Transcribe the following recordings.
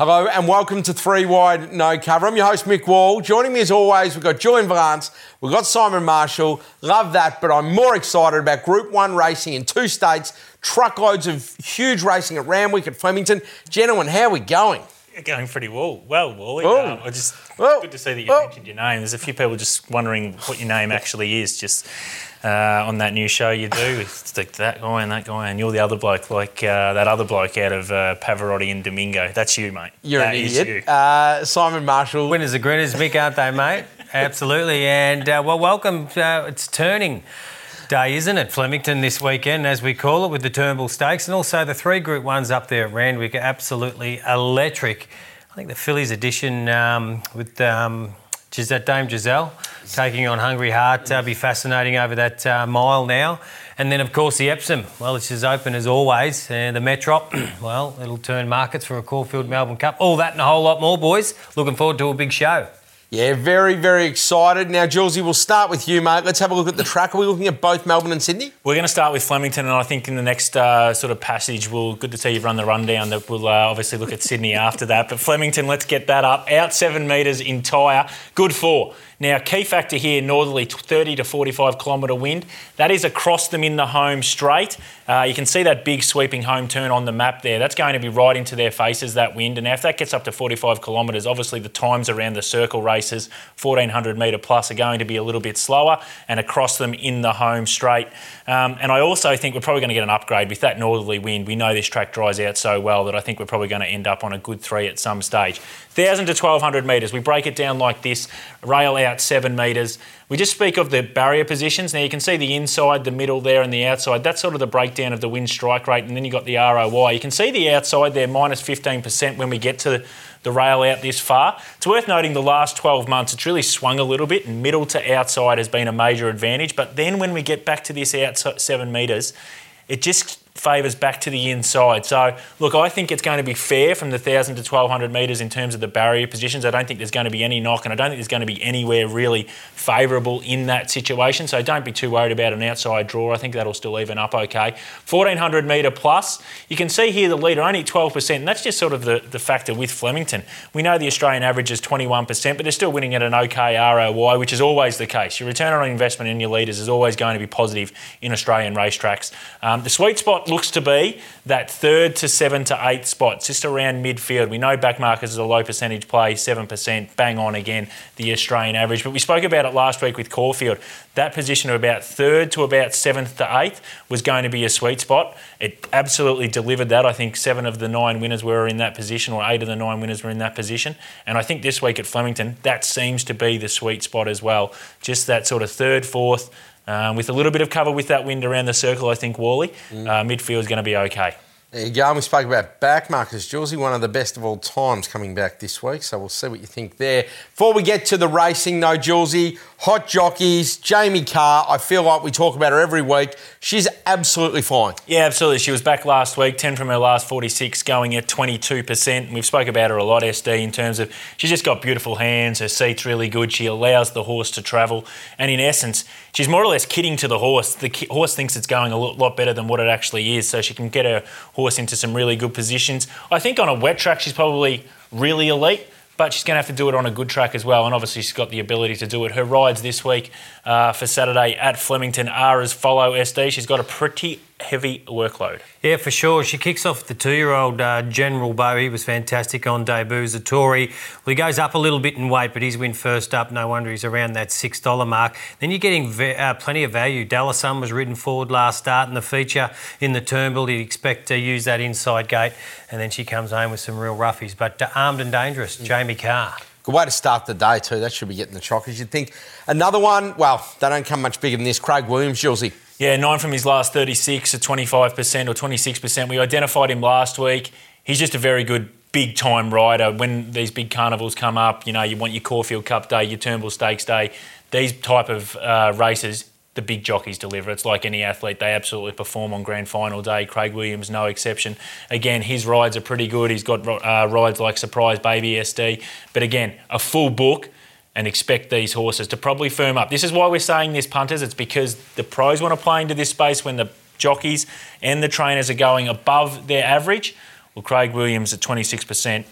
Hello and welcome to Three Wide No Cover. I'm your host Mick Wall. Joining me as always, we've got Julian Vance, we've got Simon Marshall. Love that, but I'm more excited about Group 1 racing in two states. Truckloads of huge racing at Randwick, at Flemington. Gentlemen, how are we going? You're going pretty well, Wally. Good to see that you mentioned your name. There's a few people just wondering what your name actually is, just on that new show you do. It's like that guy, and you're the other bloke, like that other bloke out of Pavarotti and Domingo. That's you, mate. You're that an idiot. You. Simon Marshall. Winners are grinners, Mick, aren't they, mate? Absolutely. And, welcome. It's turning day, isn't it? Flemington this weekend, as we call it, with the Turnbull Stakes, and also the three Group 1s up there at Randwick are absolutely electric. I think the Phillies edition with Dame Giselle taking on Hungry Heart be fascinating over that mile now. And then, of course, the Epsom. Well, it's as open as always. And the Metrop, well, it'll turn markets for a Caulfield Melbourne Cup. All that and a whole lot more, boys. Looking forward to a big show. Yeah, very, very excited. Now, Julesy, we'll start with you, mate. Let's have a look at the track. Are we looking at both Melbourne and Sydney? We're going to start with Flemington, and I think in the next sort of passage, good to see you've run the rundown, that we'll obviously look at Sydney after that. But Flemington, let's get that up. Out 7 metres in tyre, good 4. Now, key factor here, northerly 30 to 45 kilometre wind. That is across them in the home straight. You can see that big sweeping home turn on the map there. That's going to be right into their faces, that wind. And now if that gets up to 45 kilometres, obviously the times around the circle races, 1,400 metre plus, are going to be a little bit slower and across them in the home straight. And I also think we're probably going to get an upgrade with that northerly wind. We know this track dries out so well that I think we're probably going to end up on a good 3 at some stage. 1,000 to 1,200 metres. We break it down like this. Rail out 7 metres. We just speak of the barrier positions. Now you can see the inside, the middle there and the outside. That's sort of the breakdown of the wind strike rate, and then you've got the ROI. You can see the outside there, minus 15% when we get to the rail out this far. It's worth noting the last 12 months, it's really swung a little bit, and middle to outside has been a major advantage. But then when we get back to this out 7 metres, it just favours back to the inside. So, look, I think it's going to be fair from the 1,000 to 1,200 metres in terms of the barrier positions. I don't think there's going to be any knock, and I don't think there's going to be anywhere really favourable in that situation. So don't be too worried about an outside draw. I think that'll still even up okay. 1,400 metre plus. You can see here the leader, only 12%, and that's just sort of the factor with Flemington. We know the Australian average is 21%, but they're still winning at an okay ROI, which is always the case. Your return on investment in your leaders is always going to be positive in Australian racetracks. The sweet spot looks to be that 3rd to 7th to 8th spot, just around midfield. We know backmarkers is a low percentage play, 7%, bang on again, the Australian average. But we spoke about it last week with Caulfield. That position of about 3rd to about 7th to 8th was going to be a sweet spot. It absolutely delivered that. I think 7 of the 9 winners were in that position, or 8 of the 9 winners were in that position. And I think this week at Flemington, that seems to be the sweet spot as well. Just that sort of 3rd, 4th, with a little bit of cover with that wind around the circle, I think, Wally, midfield is going to be okay. There you go. And we spoke about backmarkers. Julesy, one of the best of all times, coming back this week. So we'll see what you think there. Before we get to the racing, though, Julesy, hot jockeys, Jamie Carr, I feel like we talk about her every week. She's absolutely fine. Yeah, absolutely. She was back last week, 10 from her last 46, going at 22%. We've spoke about her a lot, SD, in terms of she's just got beautiful hands. Her seat's really good. She allows the horse to travel. And in essence, she's more or less kidding to the horse. The horse thinks it's going a lot better than what it actually is, so she can get her horse into some really good positions. I think on a wet track, she's probably really elite, but she's going to have to do it on a good track as well, and obviously she's got the ability to do it. Her rides this week for Saturday at Flemington are as follow, SD. She's got a pretty heavy workload. Yeah, for sure. She kicks off the 2-year-old General Bow. He was fantastic on debut. Zatori, well, he goes up a little bit in weight, but his win first up. No wonder he's around that $6 mark. Then you're getting plenty of value. Dallasun was ridden forward last start in the feature in the Turnbull. You'd expect to use that inside gate, and then she comes home with some real roughies. But armed and dangerous, Jamie Carr. Good way to start the day too. That should be getting the chockies, you'd think. Another one, well, they don't come much bigger than this. Craig Williams, Julesy. Yeah, 9 from his last 36 at 25% or 26%. We identified him last week. He's just a very good big-time rider. When these big carnivals come up, you know, you want your Caulfield Cup Day, your Turnbull Stakes Day, these type of races, the big jockeys deliver. It's like any athlete. They absolutely perform on grand final day. Craig Williams, no exception. Again, his rides are pretty good. He's got rides like Surprise Baby SD. But again, a full book, and expect these horses to probably firm up. This is why we're saying this, punters. It's because the pros want to play into this space when the jockeys and the trainers are going above their average. Well, Craig Williams at 26%,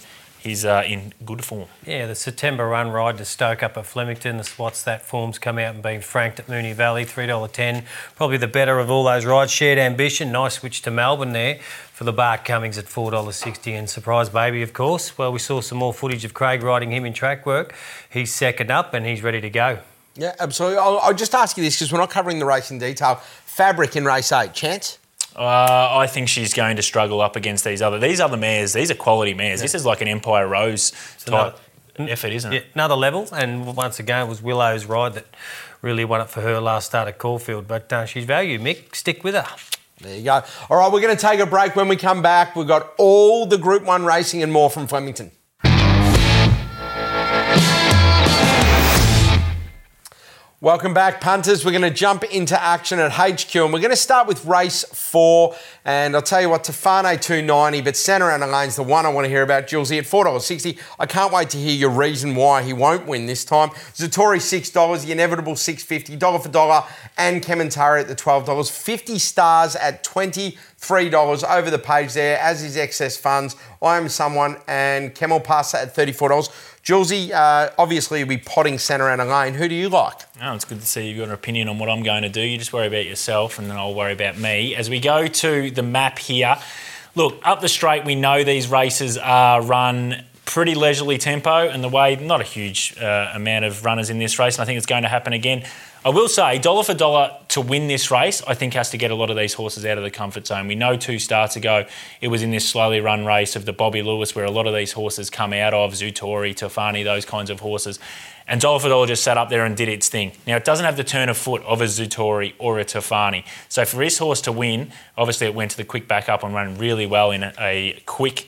he's in good form. Yeah, the September run ride to Stoke up at Flemington, the spots that form's come out and been franked at Moonee Valley, $3.10. Probably the better of all those rides. Shared Ambition, nice switch to Melbourne there for the Bart Cummings at $4.60. And Surprise Baby, of course. Well, we saw some more footage of Craig riding him in track work. He's second up and he's ready to go. Yeah, absolutely. I'll just ask you this because we're not covering the race in detail. Fabric in race 8, chance? I think she's going to struggle up against these other mares. These are quality mares. Yeah. This is like an Empire Rose type effort, isn't it? Another level, and once again it was Willow's ride that really won it for her last start at Caulfield. But she's value, Mick. Stick with her. There you go. All right, we're going to take a break. When we come back, we've got all the Group 1 racing and more from Flemington. Welcome back, punters. We're going to jump into action at HQ, and we're going to start with race 4. And I'll tell you what, Tefane $2.90, but Santa Ana Lane's the one I want to hear about. Julesy at $4.60. I can't wait to hear your reason why he won't win this time. Zatori $6, the inevitable $6.50, dollar for dollar, and Kementari at the $12. 50 stars at $23 over the page there, as is Excess Funds. I Am Someone and Camel Pasa at $34. Julesy, obviously you'll be potting Santa Ana Lane. Who do you like? Oh, it's good to see you've got an opinion on what I'm going to do. You just worry about yourself and then I'll worry about me. As we go to the map here, look, up the straight we know these races are run pretty leisurely tempo and the way, not a huge amount of runners in this race, and I think it's going to happen again. I will say, dollar for dollar to win this race, I think has to get a lot of these horses out of the comfort zone. We know 2 starts ago, it was in this slowly run race of the Bobby Lewis where a lot of these horses come out of, Zutori, Tefane, those kinds of horses. And dollar for dollar just sat up there and did its thing. Now, it doesn't have the turn of foot of a Zutori or a Tefane. So for this horse to win, obviously it went to the quick back up and ran really well in a quick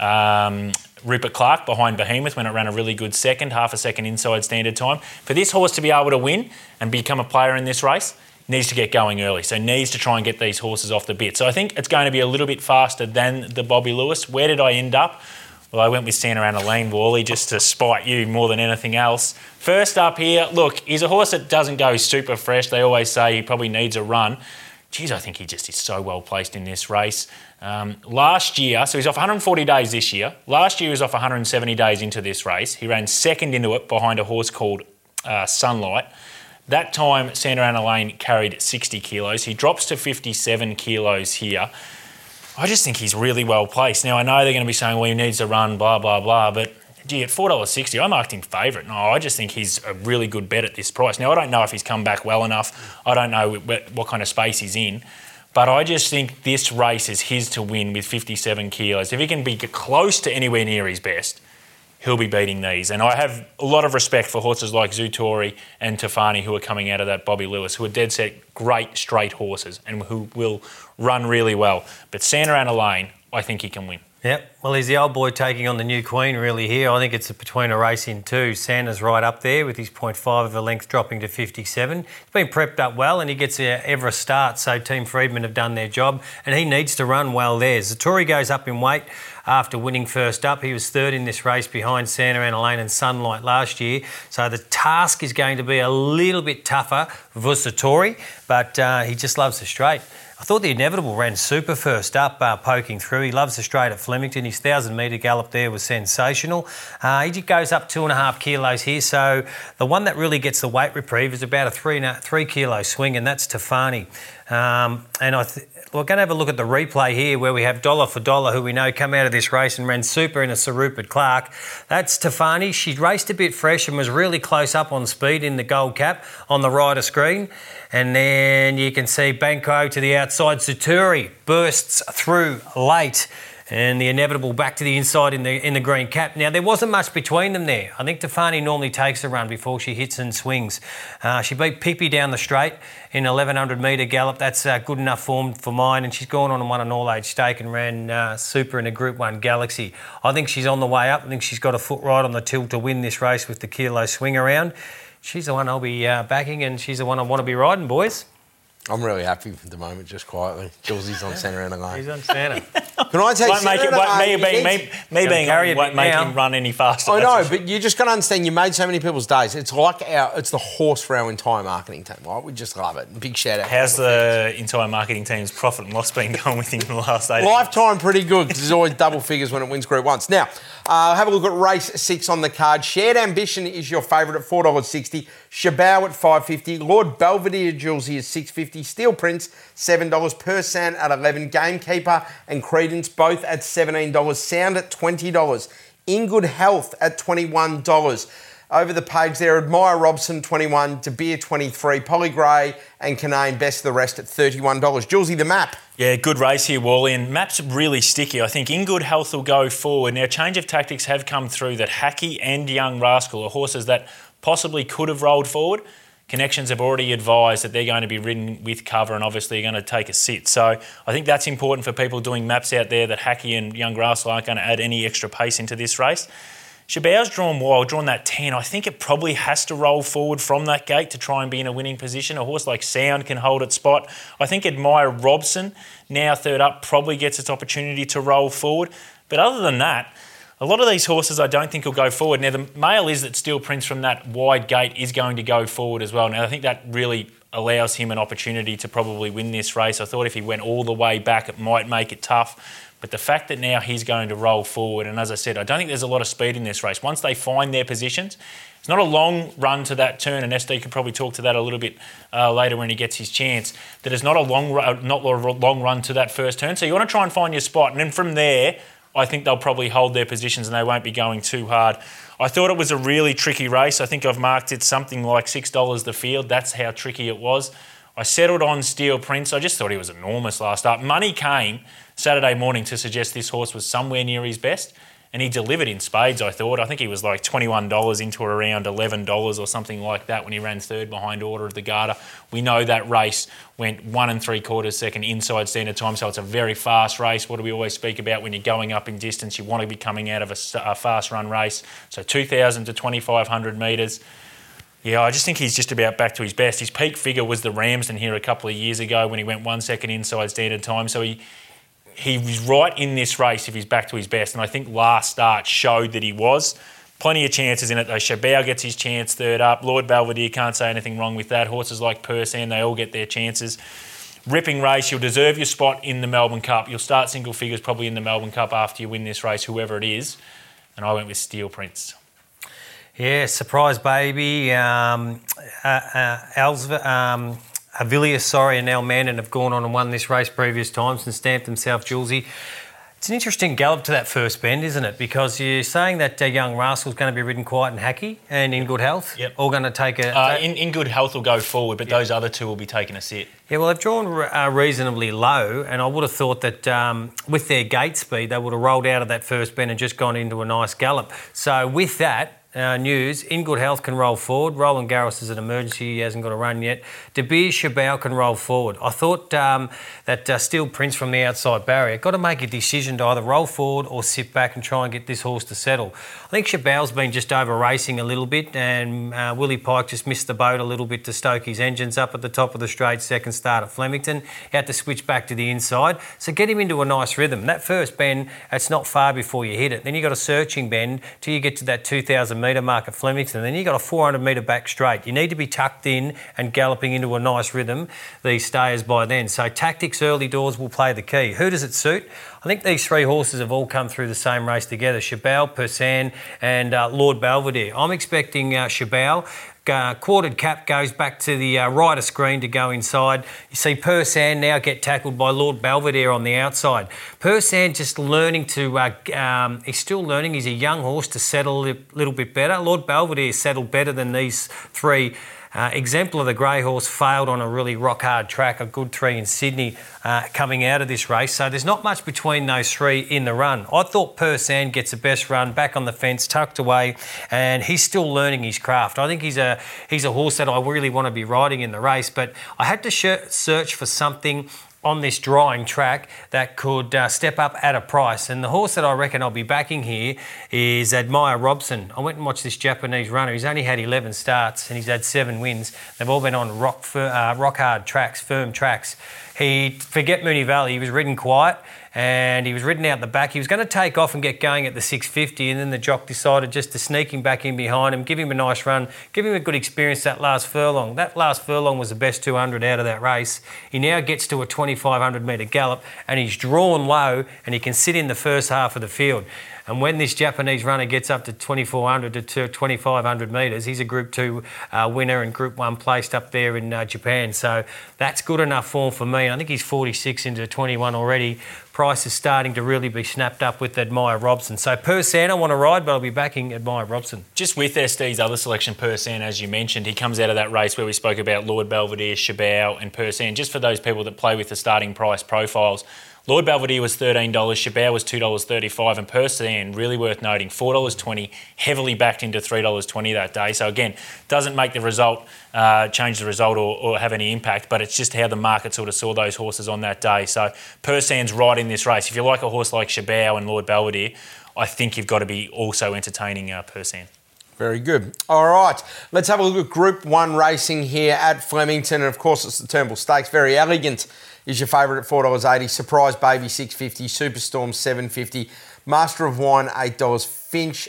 Rupert Clark behind Behemoth when it ran a really good second, half a second inside standard time. For this horse to be able to win and become a player in this race, needs to get going early. So needs to try and get these horses off the bit. So I think it's going to be a little bit faster than the Bobby Lewis. Where did I end up? Well, I went with Santa Ana Lane, Wally, just to spite you more than anything else. First up here, look, he's a horse that doesn't go super fresh. They always say he probably needs a run. Geez, I think he just is so well placed in this race. Last year, so he's off 140 days this year. Last year he was off 170 days into this race. He ran second into it behind a horse called Sunlight. That time, Santa Ana Lane carried 60 kilos. He drops to 57 kilos here. I just think he's really well placed. Now, I know they're going to be saying, well, he needs to run, blah, blah, blah, but gee, at $4.60, I marked him favourite. No, I just think he's a really good bet at this price. Now, I don't know if he's come back well enough. I don't know what kind of space he's in. But I just think this race is his to win with 57 kilos. If he can be close to anywhere near his best, he'll be beating these. And I have a lot of respect for horses like Zutori and Tefane who are coming out of that Bobby Lewis, who are dead set great straight horses and who will run really well. But Santa Ana Lane, I think he can win. Yep, well, he's the old boy taking on the new queen really here. I think it's between a race in 2. Santa's right up there with his 0.5 of a length dropping to 57. He's been prepped up well and he gets ever a start, so Team Friedman have done their job and he needs to run well there. Zatori goes up in weight after winning first up. He was third in this race behind Santa Ana Lane and Sunlight last year, so the task is going to be a little bit tougher for Zatori, but he just loves the straight. I thought the inevitable ran super first up, poking through. He loves the straight at Flemington. His 1,000-metre gallop there was sensational. He just goes up 2.5 kilos here, so the one that really gets the weight reprieve is about a 3 kilo swing, and that's Tefane. We're going to have a look at the replay here where we have dollar for dollar, who we know come out of this race and ran super in a Sir Rupert Clark. That's Tefane. She raced a bit fresh and was really close up on speed in the gold cap on the rider screen. And then you can see Banco to the outside. Zatori bursts through late. And the inevitable back to the inside in the green cap. Now, there wasn't much between them there. I think Tefane normally takes a run before she hits and swings. She beat Pippi down the straight in 1,100-metre gallop. That's good enough form for mine. And she's gone on and won an all-age stake and ran super in a Group 1 Galaxy. I think she's on the way up. I think she's got a foot right on the till to win this race with the kilo swing around. She's the one I'll be backing and she's the one I want to be riding, boys. I'm really happy at the moment, just quietly. Julesie's on centre and alone. He's on centre. Can I take Won't make it. Me being carry Harry won't make now. him run any faster. I that's know, for sure. but you just got to understand. You made so many people's days. It's like it's the horse for our entire marketing team, right? We just love it. Big shout out. How's the entire marketing team's profit and loss been going with him in the last 8 Lifetime pretty good because there's always double figures when it wins Group 1s. Now, have a look at race 6 on the card. Shared Ambition is your favourite at $4.60. Shabao at $5.50. Lord Belvedere, Julesy is $6.50. Steel Prince, $7. Persan at $11. Gamekeeper and Credence both at $17. Sound at $20. In Good Health at $21. Over the page there, Admire Robson, $21. De Beer, $23. Polly Gray and Canaan, best of the rest at $31. Julesy, the map. Yeah, good race here, Wally. And map's really sticky. I think In Good Health will go forward. Now, change of tactics have come through that Hackey and Young Rascal are horses that possibly could have rolled forward. Connections have already advised that they're going to be ridden with cover and obviously are going to take a sit. So I think that's important for people doing maps out there that Hackey and Young Rascal aren't going to add any extra pace into this race. Shabao's drawn wild, drawn that 10. I think it probably has to roll forward from that gate to try and be in a winning position. A horse like Sound can hold its spot. I think Admire Robson, now third up, probably gets its opportunity to roll forward. But other than that, a lot of these horses I don't think will go forward. Now, the mail is that Steel Prince from that wide gate is going to go forward as well. Now, I think that really allows him an opportunity to probably win this race. I thought if he went all the way back, it might make it tough. But the fact that now he's going to roll forward, and as I said, I don't think there's a lot of speed in this race. Once they find their positions, it's not a long run to that turn, and SD could probably talk to that a little bit later when he gets his chance, that it's not a long run to that first turn. So you want to try and find your spot, and then from there, I think they'll probably hold their positions and they won't be going too hard. I thought it was a really tricky race. I think I've marked it something like $6 the field. That's how tricky it was. I settled on Steel Prince. I just thought he was enormous last up. Money came Saturday morning to suggest this horse was somewhere near his best, and he delivered in spades, I thought. I think he was like $21 into around $11 or something like that when he ran third behind Order of the Garter. We know that race went 1 3/4 second inside standard time, so it's a very fast race. What do we always speak about when you're going up in distance? You want to be coming out of a fast run race. So 2,000 to 2,500 metres. Yeah, I just think he's just about back to his best. His peak figure was the Ramsden here a couple of years ago when he went 1 second inside standard time. So he was right in this race if he's back to his best. And I think last start showed that he was. Plenty of chances in it though. Shabao gets his chance third up. Lord Belvedere, can't say anything wrong with that. Horses like Persan, they all get their chances. Ripping race, you'll deserve your spot in the Melbourne Cup. You'll start single figures probably in the Melbourne Cup after you win this race, whoever it is. And I went with Steel Prince. Yeah, surprise baby. Avilius, and Al Mandan have gone on and won this race previous times and stamped themselves, Julesy. It's an interesting gallop to that first bend, isn't it? Because you're saying that Young Rascal's going to be ridden quiet and Hackey and In Good Health. Yep. All going to take a... In Good Health will go forward, but those other two will be taking a sit. Yeah, well, they've drawn reasonably low, and I would have thought that with their gate speed, they would have rolled out of that first bend and just gone into a nice gallop. So with that... news, In Good Health can roll forward. Roland Garros is an emergency. He hasn't got a run yet. De Beer, Shabao can roll forward. I thought that Steel Prince from the outside barrier got to make a decision to either roll forward or sit back and try and get this horse to settle. I think Shabao's been just over racing a little bit, and Willie Pike just missed the boat a little bit to stoke his engines up at the top of the straight second start at Flemington. He had to switch back to the inside. So get him into a nice rhythm. That first bend, it's not far before you hit it. Then you got a searching bend till you get to that 2,000 metre mark at Flemington. Then you got a 400 metre back straight. You need to be tucked in and galloping into a nice rhythm, these stayers by then. So tactics early doors will play the key. Who does it suit? I think these three horses have all come through the same race together. Shabao, Persan and Lord Belvedere. I'm expecting Shabao. Quartered cap goes back to the right of screen to go inside. You see Persan now get tackled by Lord Belvedere on the outside. Persan just learning to, he's still learning. He's a young horse to settle a little bit better. Lord Belvedere settled better than these three. Exemplar, the grey horse, failed on a really rock-hard track, a good 3 in Sydney coming out of this race. So there's not much between those three in the run. I thought Persan gets the best run, back on the fence, tucked away, and he's still learning his craft. I think he's a horse that I really want to be riding in the race, but I had to search for something on this drying track that could step up at a price. And the horse that I reckon I'll be backing here is Admire Robson. I went and watched this Japanese runner. He's only had 11 starts and he's had 7 wins. They've all been on rock hard tracks, firm tracks. Forget Moonee Valley, he was ridden quiet and he was ridden out the back. He was going to take off and get going at the 650, and then the jock decided just to sneak him back in behind him, give him a nice run, give him a good experience that last furlong. That last furlong was the best 200 out of that race. He now gets to a 2,500 metre gallop and he's drawn low and he can sit in the first half of the field. And when this Japanese runner gets up to 2,400 to 2,500 metres, he's a Group 2 winner and Group 1 placed up there in Japan. So that's good enough form for me. I think he's 46 into 21 already. Price is starting to really be snapped up with Admire Robson. So Persan I want to ride, but I'll be backing Admire Robson. Just with Steve's other selection, Persan, as you mentioned, he comes out of that race where we spoke about Lord Belvedere, Chabau and Persan. Just for those people that play with the starting price profiles, Lord Belvedere was $13, Chabau was $2.35, and Persan, really worth noting, $4.20, heavily backed into $3.20 that day. So again, doesn't make the result, change the result or have any impact, but it's just how the market sort of saw those horses on that day. So Persan's right in this race. If you like a horse like Chabau and Lord Belvedere, I think you've got to be also entertaining Persan. Very good. All right, let's have a look at Group 1 racing here at Flemington. And, of course, it's the Turnbull Stakes. Very Elegant is your favourite at $4.80. Surprise Baby, $6.50. Superstorm, $7.50. Master of Wine, $8. Finch,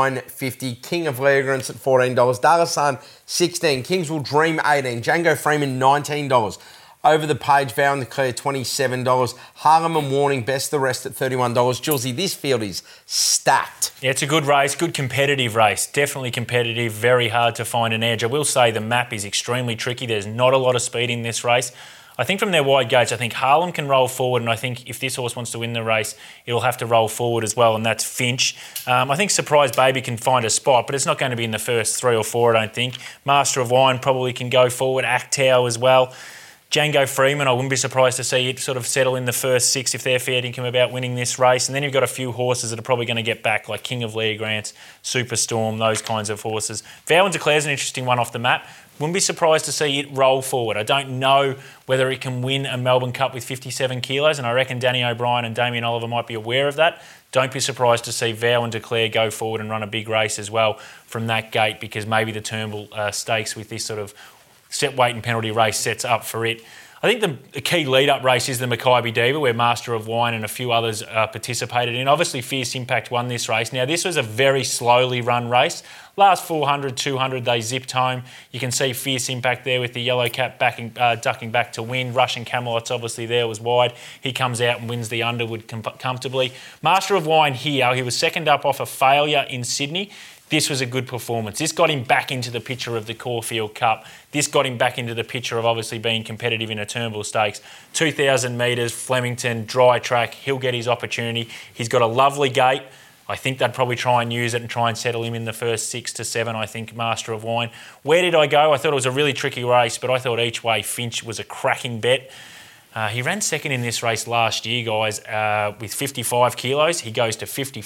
$9.50. King of Leogrance at $14. Dalasan, $16. Kingswell Dream, $18. Django Freeman, $19. Over the Page, Vow and Declare, $27. Harlem and Warning, Best the Rest at $31. Julesy, this field is stacked. Yeah, it's a good race, good competitive race. Definitely competitive, very hard to find an edge. I will say the map is extremely tricky. There's not a lot of speed in this race. I think from their wide gates, I think Harlem can roll forward, and I think if this horse wants to win the race, it'll have to roll forward as well, and that's Finch. I think Surprise Baby can find a spot, but it's not going to be in the first 3 or 4, I don't think. Master of Wine probably can go forward, Actau as well. Django Freeman, I wouldn't be surprised to see it sort of settle in the first 6 if they're fair dinkum about winning this race. And then you've got a few horses that are probably going to get back, like King of Leogrance, Superstorm, those kinds of horses. Vow and Declare's an interesting one off the map. Wouldn't be surprised to see it roll forward. I don't know whether it can win a Melbourne Cup with 57 kilos, and I reckon Danny O'Brien and Damien Oliver might be aware of that. Don't be surprised to see Vow and Declare go forward and run a big race as well from that gate, because maybe the Turnbull Stakes with this sort of set weight and penalty race sets up for it. I think the key lead-up race is the Makybe Diva, where Master of Wine and a few others participated in. Obviously, Fierce Impact won this race. Now, this was a very slowly run race. Last 400, 200, they zipped home. You can see Fierce Impact there with the yellow cap ducking back to win. Russian Camelot's obviously there, was wide. He comes out and wins the Underwood comfortably. Master of Wine here, he was second up off a failure in Sydney. This was a good performance. This got him back into the picture of the Caulfield Cup. This got him back into the picture of obviously being competitive in a Turnbull Stakes. 2,000 metres, Flemington, dry track. He'll get his opportunity. He's got a lovely gate. I think they'd probably try and use it and try and settle him in the first 6 to 7, I think, Master of Wine. Where did I go? I thought it was a really tricky race, but I thought each way Finch was a cracking bet. He ran second in this race last year, guys, with 55 kilos. He goes to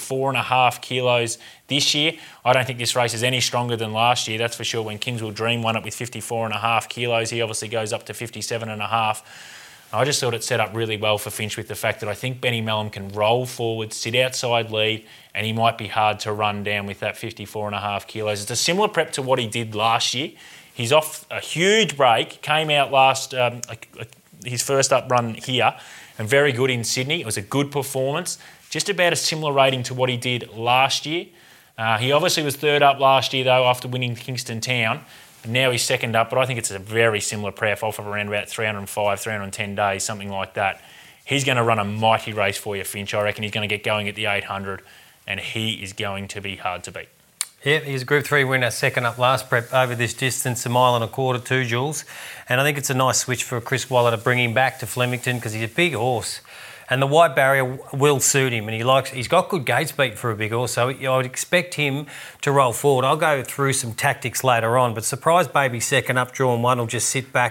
54.5 kilos this year. I don't think this race is any stronger than last year, that's for sure. When Kingswell Dream won it with 54.5 kilos, he obviously goes up to 57.5. I just thought it set up really well for Finch with the fact that I think Benny Mellum can roll forward, sit outside lead, and he might be hard to run down with that 54.5 kilos. It's a similar prep to what he did last year. He's off a huge break, came out last... his first up run here, and very good in Sydney. It was a good performance, just about a similar rating to what he did last year. He obviously was third up last year, though, after winning Kingston Town, and now he's second up, but I think it's a very similar prep off of around about 305, 310 days, something like that. He's going to run a mighty race for you, Finch. I reckon he's going to get going at the 800, and he is going to be hard to beat. Yeah, he's a Group 3 winner, second up last prep over this distance, 1.25 miles, 2 Jules. And I think it's a nice switch for Chris Waller to bring him back to Flemington because he's a big horse. And the wide barrier will suit him, and he's got good gate speed for a big horse, so I would expect him to roll forward. I'll go through some tactics later on, but Surprise Baby second up, drawn 1, will just sit back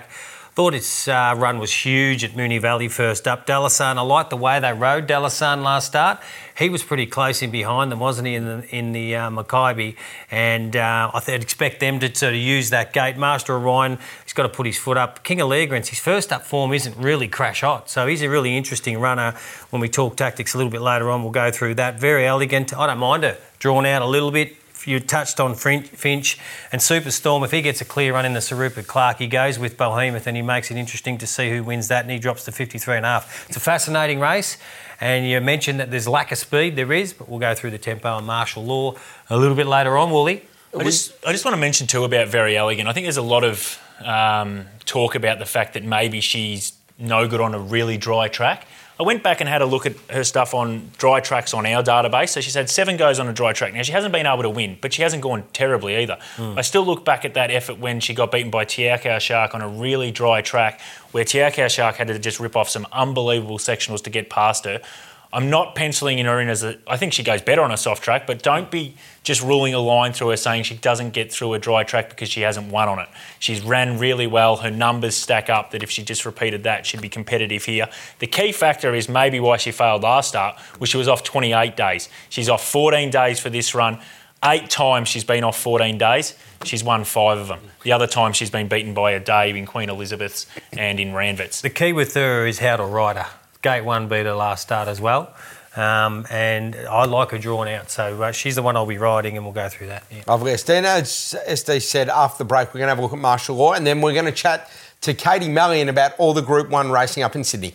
Thought its run was huge at Moonee Valley first up. Delasan, I liked the way they rode Delasan last start. He was pretty close in behind them, wasn't he, in the Mackay? And I'd expect them to sort of use that gate. Master of Wine, he's got to put his foot up. King Allegrance, his first up form isn't really crash hot, so he's a really interesting runner. When we talk tactics a little bit later on, we'll go through that. Very elegant. I don't mind it. Drawn out a little bit. You touched on Finch and Superstorm. If he gets a clear run in the Sir Rupert Clarke, he goes with Behemoth and he makes it interesting to see who wins that, and he drops to 53.5. It's a fascinating race, and you mentioned that there's lack of speed. There is, but we'll go through the tempo and martial law a little bit later on, Wooly. I just want to mention too about Very Elegant. I think there's a lot of talk about the fact that maybe she's no good on a really dry track. I went back and had a look at her stuff on dry tracks on our database. So she's had 7 goes on a dry track. Now, she hasn't been able to win, but she hasn't gone terribly either. I still look back at that effort when she got beaten by Tiakau Shark on a really dry track where Tiakau Shark had to just rip off some unbelievable sectionals to get past her. I'm not penciling in her in as I think she goes better on a soft track, but don't be just ruling a line through her saying she doesn't get through a dry track because she hasn't won on it. She's ran really well. Her numbers stack up that if she just repeated that, she'd be competitive here. The key factor is maybe why she failed last start, was she was off 28 days. She's off 14 days for this run. 8 times she's been off 14 days. She's won 5 of them. The other time she's been beaten by a day in Queen Elizabeth's and in Randvits. The key with her is how to ride her. Gate 1 beat her last start as well. And I like her drawn out, so she's the one I'll be riding, and we'll go through that. Yeah. Lovely. Estina, as SD said, after the break, we're going to have a look at martial law, and then we're going to chat to Katie Mallion about all the Group 1 racing up in Sydney.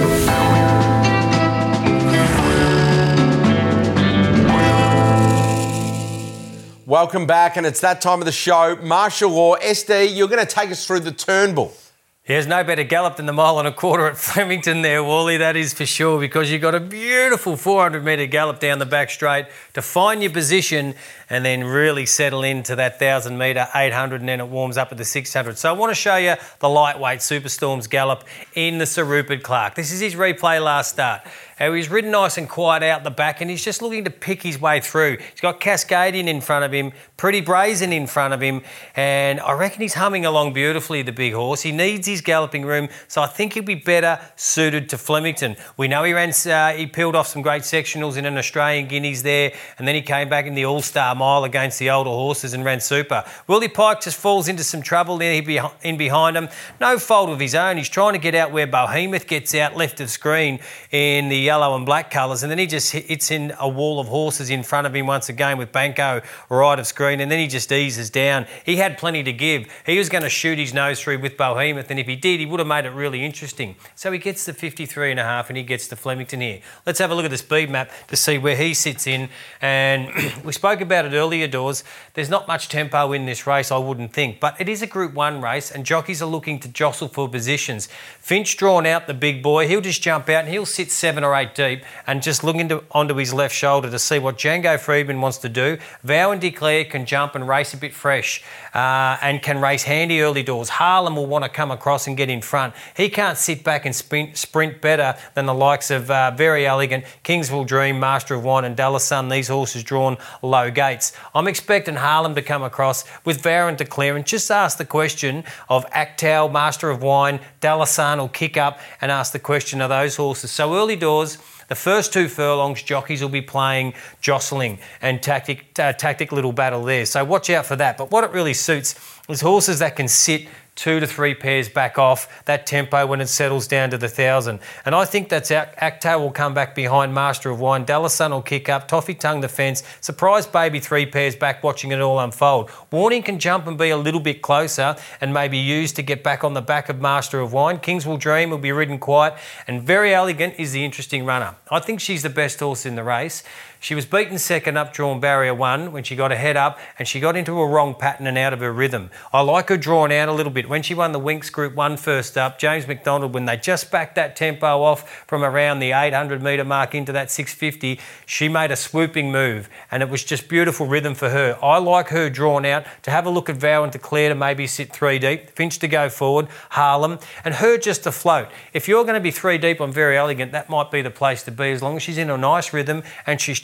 Welcome back, and it's that time of the show. Martial law. SD, you're going to take us through the Turnbull. There's no better gallop than the 1.25 miles at Flemington there, Wally, that is for sure, because you've got a beautiful 400-metre gallop down the back straight to find your position and then really settle into that 1,000-metre 800, and then it warms up at the 600. So I want to show you the lightweight Superstorm's gallop in the Sir Rupert Clarke. This is his replay last start. He's ridden nice and quiet out the back, and he's just looking to pick his way through. He's got Cascadian in front of him, Pretty Brazen in front of him, and I reckon he's humming along beautifully, the big horse. He needs his galloping room, so I think he'll be better suited to Flemington. We know he peeled off some great sectionals in an Australian Guineas there, and then he came back in the All-Star Mile against the older horses and ran super. Willie Pike just falls into some trouble there in behind him. No fault of his own. He's trying to get out where Behemoth gets out left of screen in the yellow and black colours, and then he just hits in a wall of horses in front of him once again with Banco right of screen, and then he just eases down. He had plenty to give. He was going to shoot his nose through with Behemoth, and if he did, he would have made it really interesting. So he gets the 53.5 and he gets to Flemington here. Let's have a look at the speed map to see where he sits in, and we spoke about it earlier, Dawes. There's not much tempo in this race, I wouldn't think, but it is a Group 1 race and jockeys are looking to jostle for positions. Finch drawn out, the big boy, he'll just jump out and he'll sit 7 or 8 deep and just look onto his left shoulder to see what Django Friedman wants to do. Vow and Declare can jump and race a bit fresh and can race handy early doors. Harlem will want to come across and get in front. He can't sit back and sprint better than the likes of Very Elegant, Kingsville Dream, Master of Wine and Delasan. These horses drawn low gates. I'm expecting Harlem to come across with Vow and Declare and just ask the question of Actal, Master of Wine, Delasan will kick up and ask the question of those horses. So early doors, the first 2 furlongs, jockeys will be playing jostling and tactic little battle there. So watch out for that. But what it really suits is horses that can sit 2 to 3 pairs back off that tempo when it settles down to the 1,000. And I think that's Acto will come back behind Master of Wine. Delasan will kick up. Toffee Tongue the fence. Surprise Baby 3 pairs back watching it all unfold. Warning can jump and be a little bit closer and maybe used to get back on the back of Master of Wine. Kingsville Dream will be ridden quiet. And Very Elegant is the interesting runner. I think she's the best horse in the race. She was beaten second up drawn barrier 1 when she got a head up and she got into a wrong pattern and out of her rhythm. I like her drawn out a little bit. When she won the Winx Group 1 first up, James McDonald, when they just backed that tempo off from around the 800 metre mark into that 650, she made a swooping move and it was just beautiful rhythm for her. I like her drawn out. To have a look at Vow and Declare to maybe sit 3 deep, Finch to go forward, Harlem, and her just to float. If you're going to be 3 deep on Very Elegant, that might be the place to be as long as she's in a nice rhythm and she's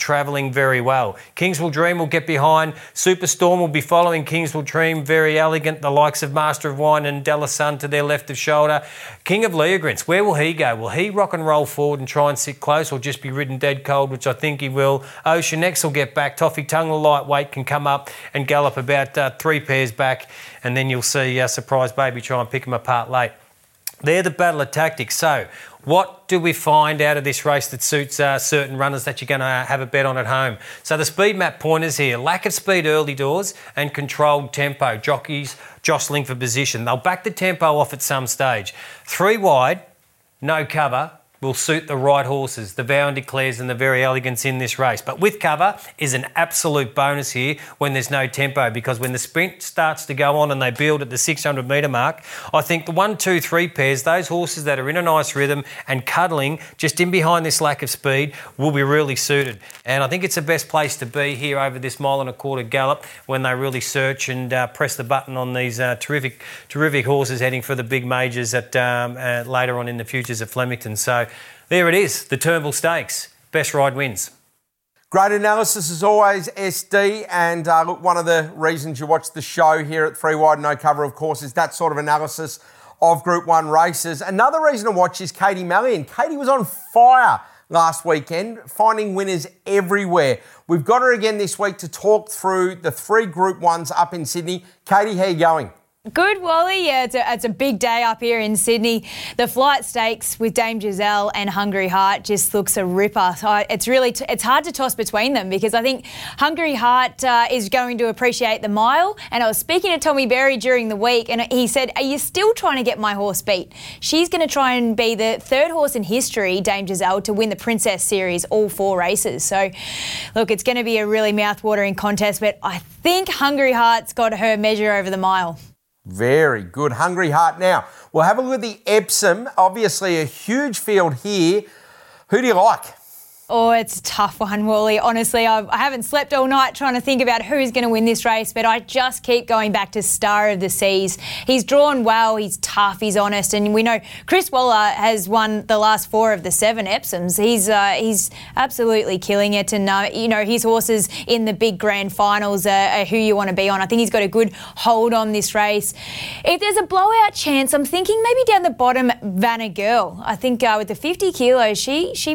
travelling very well. Kingswell Dream will get behind. Superstorm will be following Kingswell Dream. Very elegant. The likes of Master of Wine and Della Sun to their left of shoulder. King of Leogrins, where will he go? Will he rock and roll forward and try and sit close, or just be ridden dead cold, which I think he will? Ocean X will get back. Toffee Tongue, the lightweight, can come up and gallop about 3 pairs back, and then you'll see Surprise Baby try and pick him apart late. They're the battle of tactics. So what do we find out of this race that suits certain runners that you're going to have a bet on at home? So the speed map pointers here: lack of speed early doors and controlled tempo. Jockeys jostling for position. They'll back the tempo off at some stage. 3 wide, no cover, will suit the right horses, the Vow and Declares and the Very Elegance in this race. But with cover is an absolute bonus here when there's no tempo, because when the sprint starts to go on and they build at the 600 metre mark, I think the 1, 2, 3 pairs, those horses that are in a nice rhythm and cuddling just in behind this lack of speed, will be really suited. And I think it's the best place to be here over this 1.25 mile gallop when they really search and press the button on these terrific horses heading for the big majors at later on in the futures at Flemington. So there it is, the Turnbull Stakes. Best ride wins. Great analysis as always, SD. And look, one of the reasons you watch the show here at 3 Wide No Cover, of course, is that sort of analysis of Group 1 races. Another reason to watch is Katie Mallion. Katie was on fire last weekend, finding winners everywhere. We've got her again this week to talk through the 3 Group 1s up in Sydney. Katie, how you going? Good, Wally. Yeah, it's a big day up here in Sydney. The Flight Stakes with Dame Giselle and Hungry Heart just looks a ripper. So it's hard to toss between them, because I think Hungry Heart is going to appreciate the mile. And I was speaking to Tommy Berry during the week, and he said, "Are you still trying to get my horse beat?" She's going to try and be the 3rd horse in history, Dame Giselle, to win the Princess Series all 4 races. So, look, it's going to be a really mouth-watering contest, but I think Hungry Heart's got her measure over the mile. Very good. Hungry Heart. Now, we'll have a look at the Epsom. Obviously, a huge field here. Who do you like? Oh, it's a tough one, Wally. Honestly, I haven't slept all night trying to think about who's going to win this race, but I just keep going back to Star of the Seas. He's drawn well, he's tough, he's honest, and we know Chris Waller has won the last 4 of the 7 Epsoms. He's absolutely killing it, and his horses in the big grand finals are who you want to be on. I think he's got a good hold on this race. If there's a blowout chance, I'm thinking maybe down the bottom, Vanna Girl. I think with the 50 kilos, she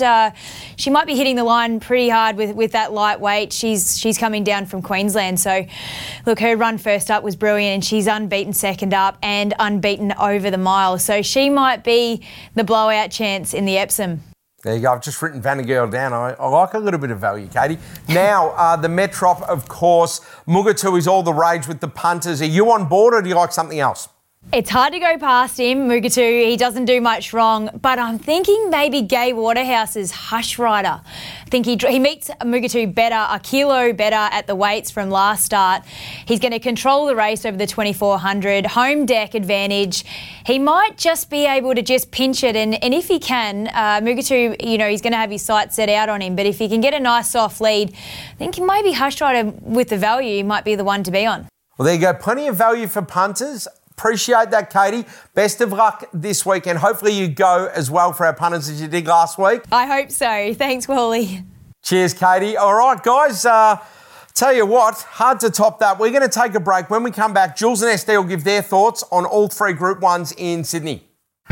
might be hitting the line pretty hard with that lightweight. She's coming down from Queensland. So, look, her run first up was brilliant, and she's unbeaten second up and unbeaten over the mile. So she might be the blowout chance in the Epsom. There you go. I've just written Vanna Girl down. I like a little bit of value, Katie. Now, the Metrop, of course. Mugatu is all the rage with the punters. Are you on board, or do you like something else? It's hard to go past him, Mugatu. He doesn't do much wrong, but I'm thinking maybe Gai Waterhouse's Hush Rider. I think he meets Mugatu better, a kilo better at the weights from last start. He's going to control the race over the 2400, home deck advantage. He might just be able to just pinch it, and if he can, Mugatu, he's going to have his sights set out on him, but if he can get a nice soft lead, I think maybe Hush Rider with the value might be the one to be on. Well, there you go. Plenty of value for punters. Appreciate that, Katie. Best of luck this weekend. Hopefully you go as well for our punters as you did last week. I hope so. Thanks, Wally. Cheers, Katie. All right, guys. Tell you what, hard to top that. We're going to take a break. When we come back, Jules and SD will give their thoughts on all 3 Group 1s in Sydney.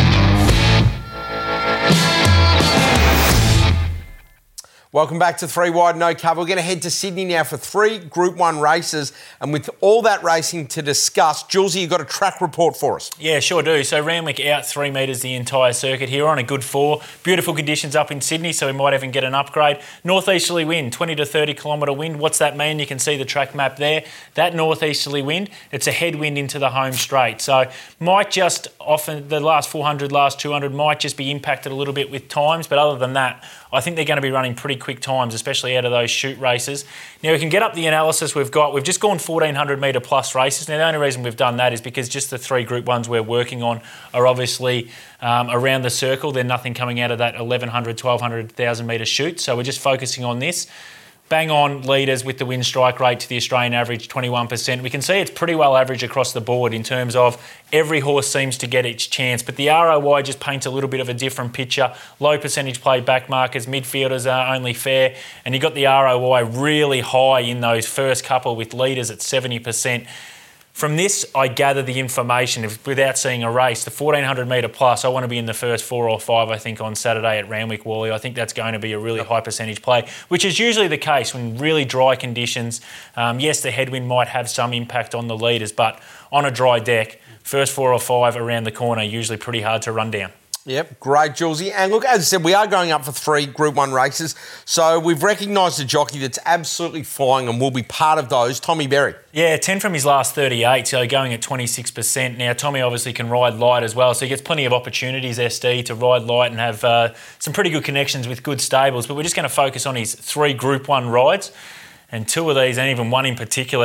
Welcome back to 3 Wide No Cover. We're going to head to Sydney now for 3 Group 1 races. And with all that racing to discuss, Julesy, you've got a track report for us. Yeah, sure do. So Randwick out 3 metres the entire circuit here on a good 4. Beautiful conditions up in Sydney, so we might even get an upgrade. Northeasterly wind, 20 to 30 kilometre wind. What's that mean? You can see the track map there. That northeasterly wind, it's a headwind into the home straight. So might just often the last 400, last 200 might just be impacted a little bit with times. But other than that, I think they're going to be running pretty quick times, especially out of those shoot races. Now, we can get up the analysis we've got. We've just gone 1,400 metre plus races. Now, the only reason we've done that is because just the 3 Group 1s we're working on are obviously around the circle. There's nothing coming out of that 1,100, 1,200, 1,000 metre shoot. So we're just focusing on this. bang on leaders with the win strike rate to the Australian average, 21%. We can see it's pretty well average across the board in terms of every horse seems to get its chance, but the ROI just paints a little bit of a different picture. Low percentage play back markers, midfielders are only fair, and you got the ROI really high in those first couple with leaders at 70%. From this, I gather the information without seeing a race. The 1400 metre plus, I want to be in the first 4 or 5, I think, on Saturday at Randwick, Wally. I think that's going to be a really high percentage play, which is usually the case when really dry conditions. Yes, the headwind might have some impact on the leaders, but on a dry deck, first 4 or 5 around the corner, usually pretty hard to run down. Yep, great, Julesy. And look, as I said, we are going up for 3 Group 1 races. So we've recognised a jockey that's absolutely flying and will be part of those, Tommy Berry. Yeah, 10 from his last 38, so going at 26%. Now, Tommy obviously can ride light as well, so he gets plenty of opportunities, SD, to ride light and have some pretty good connections with good stables. But we're just going to focus on his 3 Group 1 rides. And 2 of these, and even one in particular,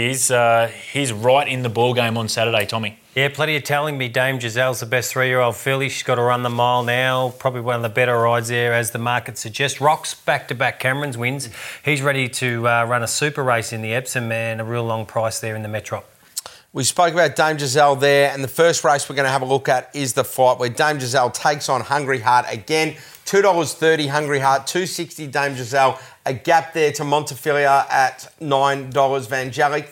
SD, he's right in the ball game on Saturday, Tommy. Yeah, plenty of telling me Dame Giselle's the best 3-year-old filly. She's got to run the mile now. Probably one of the better rides there, as the market suggests. Rocks back-to-back Cameron's wins. He's ready to run a super race in the Epsom, and a real long price there in the Metrop. We spoke about Dame Giselle there, and the first race we're going to have a look at is the fight where Dame Giselle takes on Hungry Heart again. $2.30 Hungry Heart, $2.60 Dame Giselle. A gap there to Montefilia at $9, Vangelic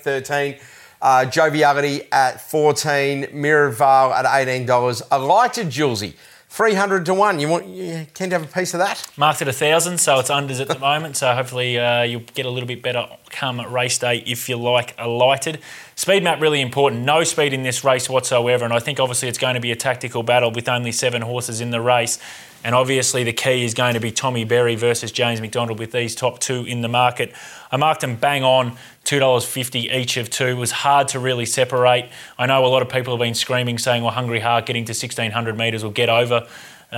$13, Joviality at $14, Miraval at $18. Elijah Julesy, 300 to 1. You can have a piece of that? Marked at 1,000, so it's unders at the moment. So hopefully you'll get a little bit better come race day if you like alighted. Speed map really important. No speed in this race whatsoever, and I think obviously it's going to be a tactical battle with only 7 horses in the race. And obviously the key is going to be Tommy Berry versus James McDonald with these top 2 in the market. I marked them bang on, $2.50 each of 2. It was hard to really separate. I know a lot of people have been screaming, saying, well, Hungry Heart getting to 1,600 metres will get over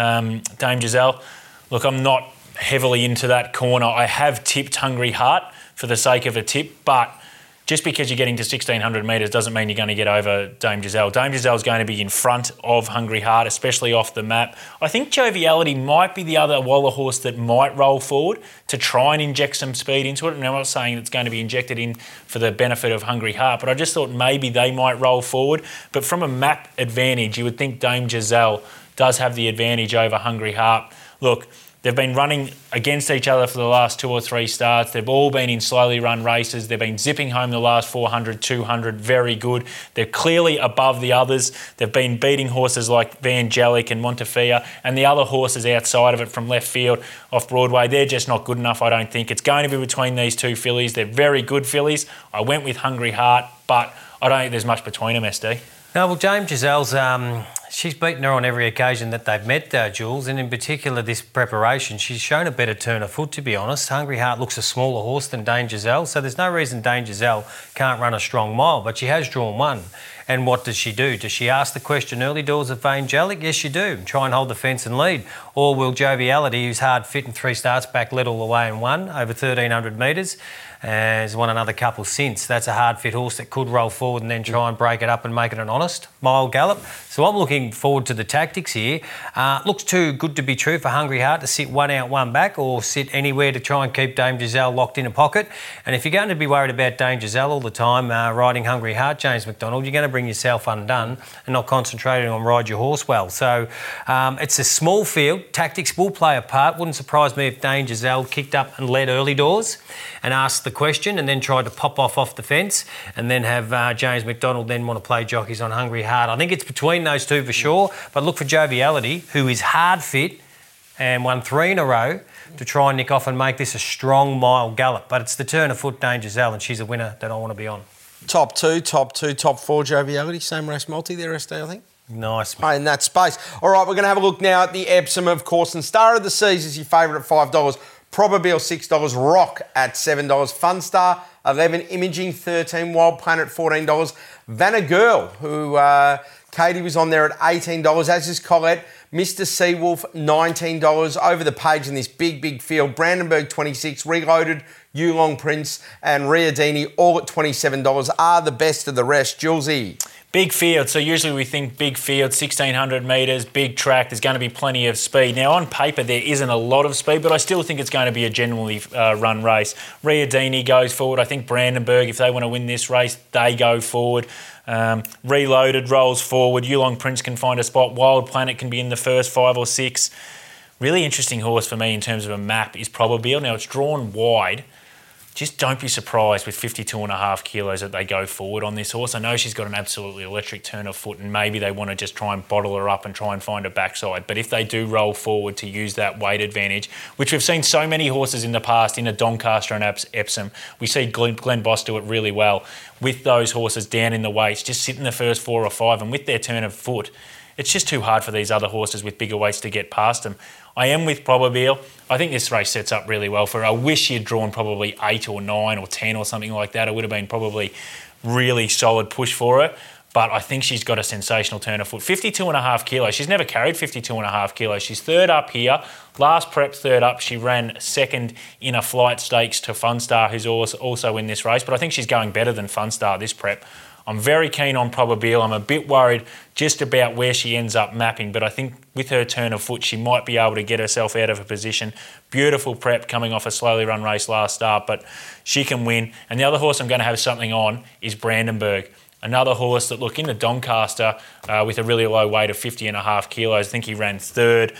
Dame Giselle. Look, I'm not heavily into that corner. I have tipped Hungry Heart for the sake of a tip, but just because you're getting to 1,600 metres doesn't mean you're going to get over Dame Giselle. Dame Giselle's going to be in front of Hungry Heart, especially off the map. I think Joviality might be the other Waller horse that might roll forward to try and inject some speed into it. And I'm not saying it's going to be injected in for the benefit of Hungry Heart, but I just thought maybe they might roll forward. But from a map advantage, you would think Dame Giselle does have the advantage over Hungry Heart. Look, they've been running against each other for the last 2 or 3 starts. They've all been in slowly run races. They've been zipping home the last 400, 200, very good. They're clearly above the others. They've been beating horses like Vangelic and Montefilia, and the other horses outside of it from left field off Broadway. They're just not good enough, I don't think. It's going to be between these 2 fillies. They're very good fillies. I went with Hungry Heart, but I don't think there's much between them, SD. No, well, Dame Giselle's, she's beaten her on every occasion that they've met, Jules, and in particular this preparation. She's shown a better turn of foot, to be honest. Hungry Heart looks a smaller horse than Dame Giselle, so there's no reason Dame Giselle can't run a strong mile, but she has drawn 1. And what does she do? Does she ask the question early doors of Vangelic? Yes, you do. Try and hold the fence and lead. Or will Joviality, who's hard fit and 3 starts back, led all the way and won over 1,300 metres, has won another couple since. That's a hard fit horse that could roll forward and then try and break it up and make it an honest mile gallop. So I'm looking forward to the tactics here. Looks too good to be true for Hungry Heart to sit 1 out, 1 back, or sit anywhere to try and keep Dame Giselle locked in a pocket. And if you're going to be worried about Dame Giselle all the time, riding Hungry Heart, James McDonald, you're going to bring yourself undone and not concentrating on ride your horse well. So it's a small field. Tactics will play a part. Wouldn't surprise me if Dame Giselle kicked up and led early doors and asked the question and then tried to pop off the fence and then have James McDonald then want to play jockeys on Hungry Heart. I think it's between those 2 for sure, but look for Joviality, who is hard fit and won 3 in a row, to try and nick off and make this a strong mile gallop. But it's the turn of foot Dame Giselle, and she's a winner that I want to be on. Top 2, top 4 Joviality. Same race multi there, SD, I think. Nice. In that space. All right, we're going to have a look now at the Epsom, of course. And Star of the Seas is your favourite at $5. Probably $6. Rock at $7. Fun Star, 11. Imaging, 13. Wild Planet, $14. Vanna Girl, who Katie was on there at $18, as is Colette. Mr. Seawolf, $19. Over the page in this big field. Brandenburg, $26. Reloaded, Yulong Prince and Riadini, all at $27, are the best of the rest. Julesy. Big field. So usually we think big field, 1,600 metres, big track. There's going to be plenty of speed. Now, on paper, there isn't a lot of speed, but I still think it's going to be a genuinely run race. Riadini goes forward. I think Brandenburg, if they want to win this race, they go forward. Reloaded rolls forward. Yulong Prince can find a spot. Wild Planet can be in the first 5 or 6. Really interesting horse for me in terms of a map is Probabeel. Now, it's drawn wide. Just don't be surprised with 52.5 kilos that they go forward on this horse. I know she's got an absolutely electric turn of foot and maybe they want to just try and bottle her up and try and find a backside. But if they do roll forward to use that weight advantage, which we've seen so many horses in the past in a Doncaster and Epsom, we see Glenn Boss do it really well with those horses down in the weights, just sit in the first 4 or 5 and with their turn of foot, it's just too hard for these other horses with bigger weights to get past them. I am with Probabeel. I think this race sets up really well for her. I wish you'd drawn probably 8 or 9 or 10 or something like that. It would have been probably really solid push for her. But I think she's got a sensational turn of foot. 52.5 kilos. She's never carried 52.5 kilos. She's third up here. Last prep, third up. She ran second in a flight stakes to Funstar, who's also in this race. But I think she's going better than Funstar this prep. I'm very keen on Probabeel. I'm a bit worried just about where she ends up mapping, but I think with her turn of foot, she might be able to get herself out of a position. Beautiful prep coming off a slowly run race last start, but she can win. And the other horse I'm going to have something on is Brandenburg. Another horse that, look, in the Doncaster with a really low weight of 50.5 kilos. I think he ran third.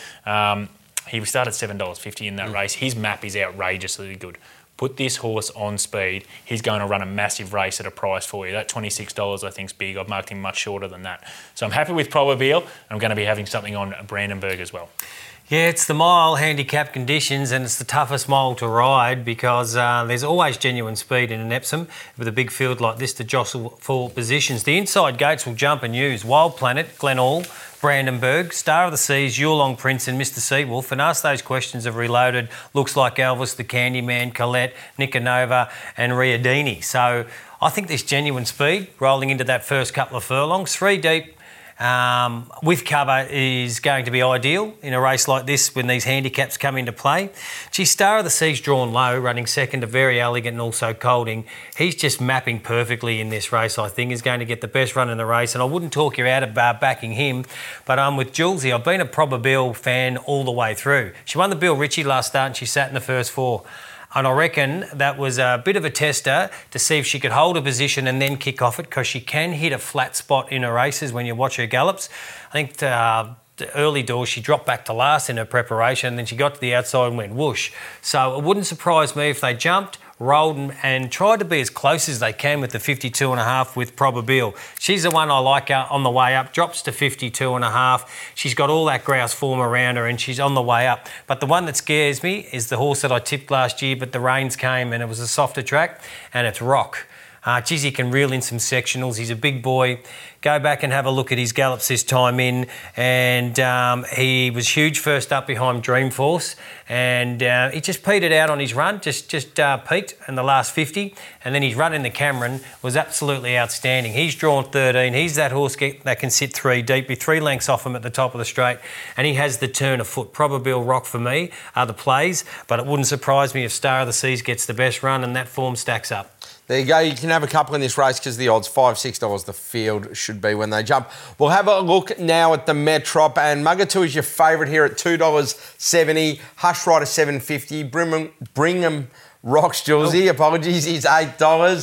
He started $7.50 in that race. His map is outrageously good. Put this horse on speed, he's going to run a massive race at a price for you. That $26 I think is big. I've marked him much shorter than that. So I'm happy with Probabeel. I'm going to be having something on Brandenburg as well. Yeah, it's the mile handicap conditions and it's the toughest mile to ride because there's always genuine speed in an Epsom with a big field like this to jostle for positions. The inside gates will jump and use Wild Planet, Glenall, Brandenburg, Star of the Seas, Yulong Prince and Mr. Seawolf, and ask those questions of Reloaded, Looks Like Elvis, The Candyman, Colette, Nicanova and Riadini. So I think there's genuine speed rolling into that first couple of furlongs. 3 deep with cover is going to be ideal in a race like this when these handicaps come into play. Star of the Seas drawn low, running second to Very Elegant and also Colding. He's just mapping perfectly in this race, I think. He's going to get the best run in the race, and I wouldn't talk you out of backing him, but I'm with Julesy. I've been a Probabeel fan all the way through. She won the Bill Ritchie last start and she sat in the first 4. And I reckon that was a bit of a tester to see if she could hold a position and then kick off it, because she can hit a flat spot in her races when you watch her gallops. I think the early doors she dropped back to last in her preparation, and then she got to the outside and went whoosh. So it wouldn't surprise me if they jumped, rolled and tried to be as close as they can with the 52.5 with Probabeel. She's the one I like on the way up, drops to 52.5. She's got all that grouse form around her and she's on the way up. But the one that scares me is the horse that I tipped last year, but the rains came and it was a softer track, and it's Rock. He can reel in some sectionals. He's a big boy. Go back and have a look at his gallops this time in, and he was huge first up behind Dreamforce, and he just petered out on his run, just peaked in the last 50, and then his run in the Cameron was absolutely outstanding. He's drawn 13. He's that horse that can sit 3 deep, be 3 lengths off him at the top of the straight, and he has the turn of foot. Probabeel, Rock for me are the plays, but it wouldn't surprise me if Star of the Seas gets the best run and that form stacks up. There you go. You can have a couple in this race because the odds $5, $6 the field should be when they jump. We'll have a look now at the Metrop, and Mugatoo is your favourite here at $2.70. Hush Rider $7.50. Brigham Rocks Julesy, apologies, is $8.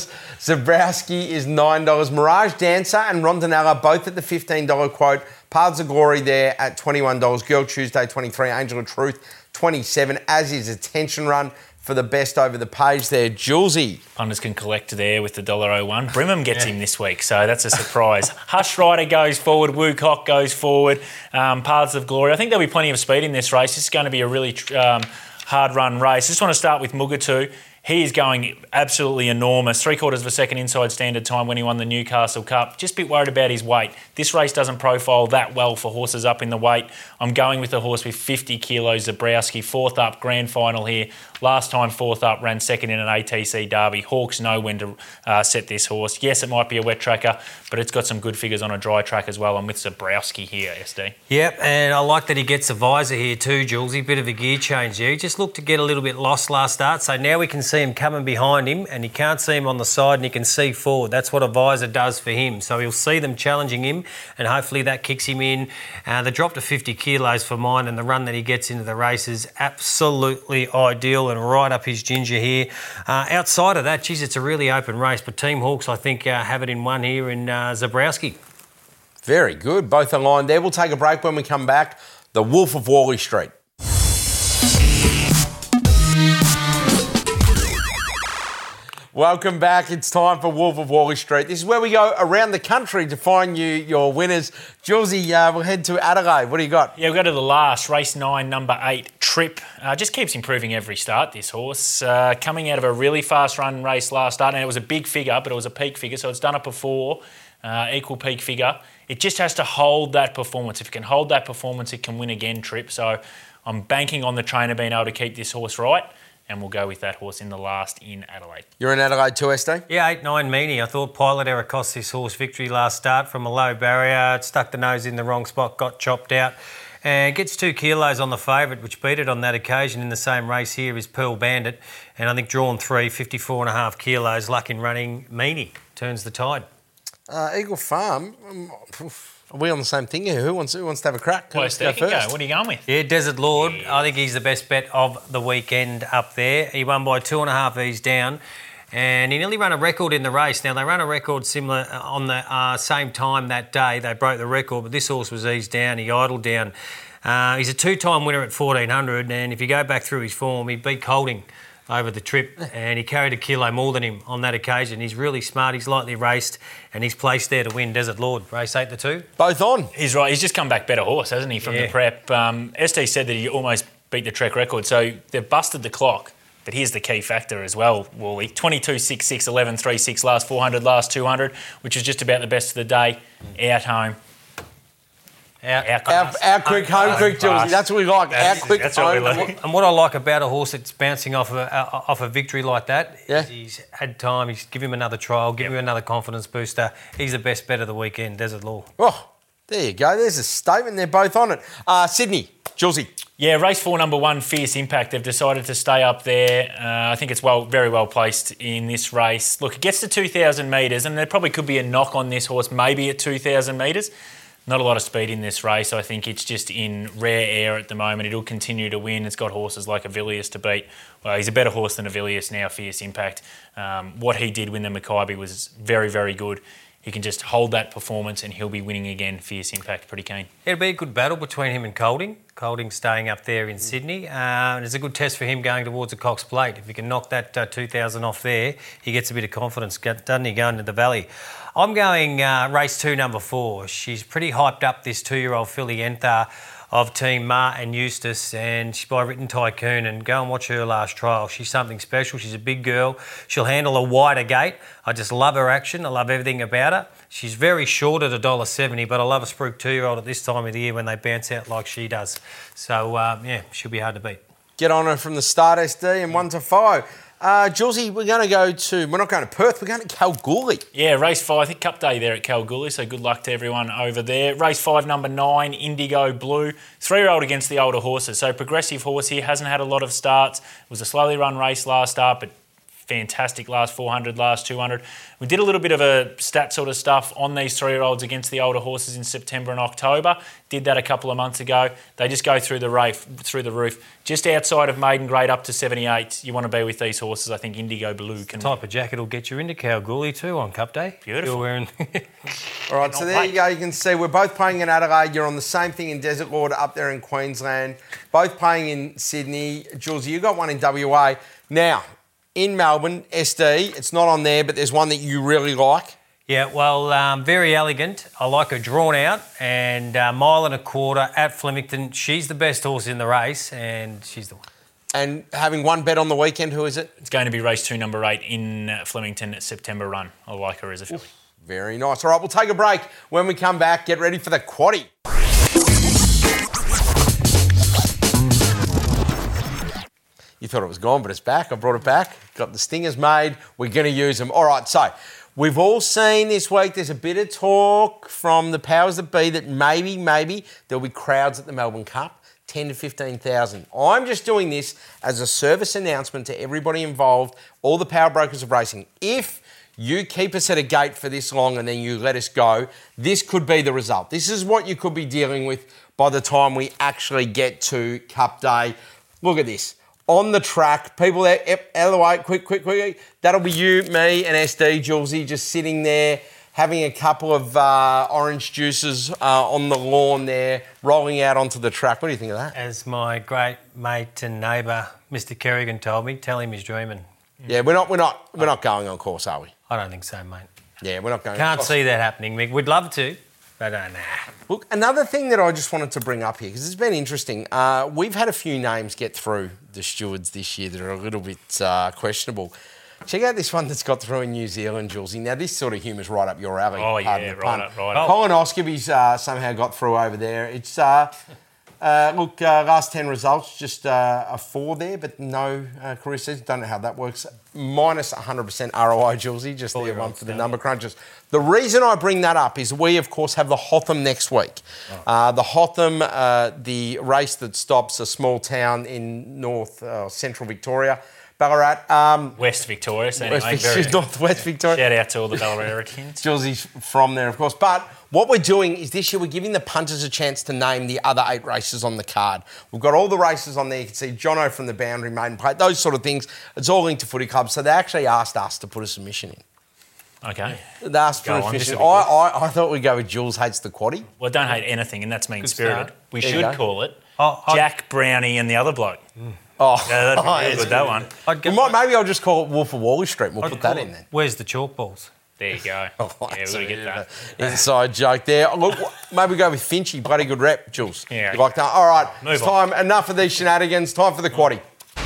Zabrowski is $9. Mirage Dancer and Rondinella both at the $15 quote. Paths of Glory there at $21. Girl Tuesday $23. Angel of Truth $27. As is Attention Run for the best over the page there. Julesy. Punters can collect there with the $1.01. Brimham gets him this week, so that's a surprise. Hush Rider goes forward. Wocock goes forward. Paths of Glory. I think there'll be plenty of speed in this race. This is going to be a really hard-run race. I just want to start with Mugatoo. He is going absolutely enormous. 3/4 of a second inside standard time when he won the Newcastle Cup. Just a bit worried about his weight. This race doesn't profile that well for horses up in the weight. I'm going with the horse with 50 kilos, Zabrowski. 4th up, grand final here. Last time 4th up, ran second in an ATC Derby. Hawks know when to set this horse. Yes, it might be a wet tracker, but it's got some good figures on a dry track as well. I'm with Zabrowski here, SD. Yep, and I like that he gets a visor here too, Julesy. Bit of a gear change there. He just looked to get a little bit lost last start, so now we can see see him coming behind him and he can't see him on the side and he can see forward. That's what a visor does for him. So he'll see them challenging him and hopefully that kicks him in. The drop to 50 kilos for mine and the run that he gets into the race is absolutely ideal and right up his ginger here. Outside of that, geez, it's a really open race, but Team Hawks, I think, have it in one here in Zabrowski. Very good. Both aligned there. We'll take a break. When we come back, the Wolf of Wally Street. Welcome back. It's time for Wolf of Wally Street. This is where we go around the country to find you your winners. Julesy, we'll head to Adelaide. What do you got? Yeah, we'll go to the last, race 9, number 8, Trip. Just keeps improving every start, this horse. Coming out of a really fast run race last start, and it was a big figure, but it was a peak figure, so it's done it before, equal peak figure. It just has to hold that performance. If it can hold that performance, it can win again, Trip. So I'm banking on the trainer being able to keep this horse right, and we'll go with that horse in the last in Adelaide. You're in Adelaide too, SD? Yeah, 8-9 Meanie. I thought Pilot Error cost this horse victory last start from a low barrier. It stuck the nose in the wrong spot, got chopped out, and gets 2 kilos on the favourite, which beat it on that occasion in the same race here is Pearl Bandit. And I think drawn 3, 54.5 kilos, luck in running. Meanie turns the tide. Eagle Farm. Are we on the same thing here? Who wants to have a crack? Well, Steve, go. What are you going with? Yeah, Desert Lord. I think he's the best bet of the weekend up there. He won by 2.5 ease down. And he nearly ran a record in the race. Now, they ran a record similar on the same time that day. They broke the record, but this horse was eased down. He idled down. He's a 2-time winner at 1,400, and if you go back through his form, he beat Colding over the Trip, and he carried a kilo more than him on that occasion. He's really smart, he's lightly raced, and he's placed there to win. Desert Lord, race 8-2. Both on. He's right, he's just come back better horse, hasn't he, from the prep. ST said that he almost beat the Trek record, so they've busted the clock. But here's the key factor as well, Wally. 22.66, 11.36, last 400, last 200, which is just about the best of the day. Out home. Our quick home quick, Julesy. That's what we like. Our quick home. And what I like about a horse that's bouncing off a victory like that is he's had time. He's give him another trial, give him another confidence booster. He's the best bet of the weekend, Desert Law. Oh, there you go. There's a statement. They're both on it. Sydney, Julesy. Yeah, race 4, number 1, Fierce Impact. They've decided to stay up there. I think it's very well placed in this race. Look, it gets to 2,000 metres, and there probably could be a knock on this horse, maybe at 2,000 metres. Not a lot of speed in this race. I think it's just in rare air at the moment. It'll continue to win. It's got horses like Avilius to beat. Well, he's a better horse than Avilius now, Fierce Impact. What he did win the Mackay was very, very good. He can just hold that performance and he'll be winning again. Fierce Impact, pretty keen. It'll be a good battle between him and Colding. Colding staying up there in Sydney. And it's a good test for him going towards the Cox Plate. If he can knock that 2,000 off there, he gets a bit of confidence, doesn't he, going to the Valley? I'm going race 2, number 4. She's pretty hyped up, this 2-year-old filly Entha of Team Ma and Eustace, and she's by Written Tycoon, and go and watch her last trial. She's something special. She's a big girl. She'll handle a wider gate. I just love her action. I love everything about her. She's very short at $1.70, but I love a spruik 2-year-old at this time of the year when they bounce out like she does. So, she'll be hard to beat. Get on her from the start, SD, and 1 to 5. Julesy, we're not going to Perth, we're going to Kalgoorlie. Yeah, race 5, I think Cup Day there at Kalgoorlie, so good luck to everyone over there. Race 5, number 9, Indigo Blue, 3-year-old against the older horses. So progressive horse here, hasn't had a lot of starts. It was a slowly run race last start, but fantastic last 400, last 200. We did a little bit of a stat sort of stuff on these 3-year-olds against the older horses in September and October. Did that a couple of months ago. They just go through the roof. Just outside of maiden grade up to 78. You want to be with these horses. I think Indigo Blue can... type of jacket will get you into Kalgoorlie too on Cup Day. Beautiful. You're wearing... All right, so there you go. You can see we're both playing in Adelaide. You're on the same thing in Desert Lord up there in Queensland. Both playing in Sydney. Julesy, you got one in WA. Now, in Melbourne, SD, it's not on there, but there's one that you really like. Yeah, well, very elegant. I like her drawn out and 1.25 miles at Flemington. She's the best horse in the race and she's the one. And having one bet on the weekend, who is it? It's going to be race 2, number 8 in Flemington at September run. I like her as a filly. Very nice. All right, we'll take a break. When we come back, get ready for the quaddie. You thought it was gone, but it's back. I brought it back. Got the stingers made. We're going to use them. All right, so we've all seen this week there's a bit of talk from the powers that be that maybe there'll be crowds at the Melbourne Cup. 10 to 15,000. I'm just doing this as a service announcement to everybody involved, all the power brokers of racing. If you keep us at a gate for this long and then you let us go, this could be the result. This is what you could be dealing with by the time we actually get to Cup Day. Look at this. On the track, people there, Elevate, quick. That'll be you, me, and SD, Julesy, just sitting there, having a couple of orange juices on the lawn there, rolling out onto the track. What do you think of that? As my great mate and neighbour, Mr. Kerrigan, told me, tell him he's dreaming. Yeah, we're not going on course, are we? I don't think so, mate. Yeah, we're not going. Can't see that happening, Mick. We'd love to, but nah. Look, another thing that I just wanted to bring up here, because it's been interesting, we've had a few names get through the stewards this year that are a little bit questionable. Check out this one that's got through in New Zealand, Julesy. Now, this sort of humour's right up your alley. Oh, yeah, right up. Colin Oscaby's somehow got through over there. It's, last 10 results, just a 4 there, but no career season. Don't know how that works. Minus 100% ROI, Julesy, just there one for the number crunchers. The reason I bring that up is we, of course, have the Hotham next week. The Hotham, the race that stops a small town in central Victoria. Ballarat. West Victoria. So anyway, Northwest Victoria. Shout out to all the Ballaratians. Julesie's from there, of course. But what we're doing is this year we're giving the punters a chance to name the other 8 races on the card. We've got all the races on there. You can see Jono from the Boundary, Maiden Plate, those sort of things. It's all linked to footy clubs. So they actually asked us to put a submission in. Okay. They asked for a submission. I thought we'd go with Jules hates the quaddie. Well, don't hate anything, and that's mean-spirited. We There you should go. call it Oh, Jack Brownie and the other bloke. Oh, Yeah, that'd be really good, that one. Maybe I'll just call it Wolf of Wally Street. We'll put that in then. Where's the chalkballs? There you go. Yeah, we've got to get that. Inside joke there. Look, maybe go with Finchy. Bloody good rep, Jules. Yeah. You like that? All right. Move it's on. time. Enough of these shenanigans. Time for the quaddie.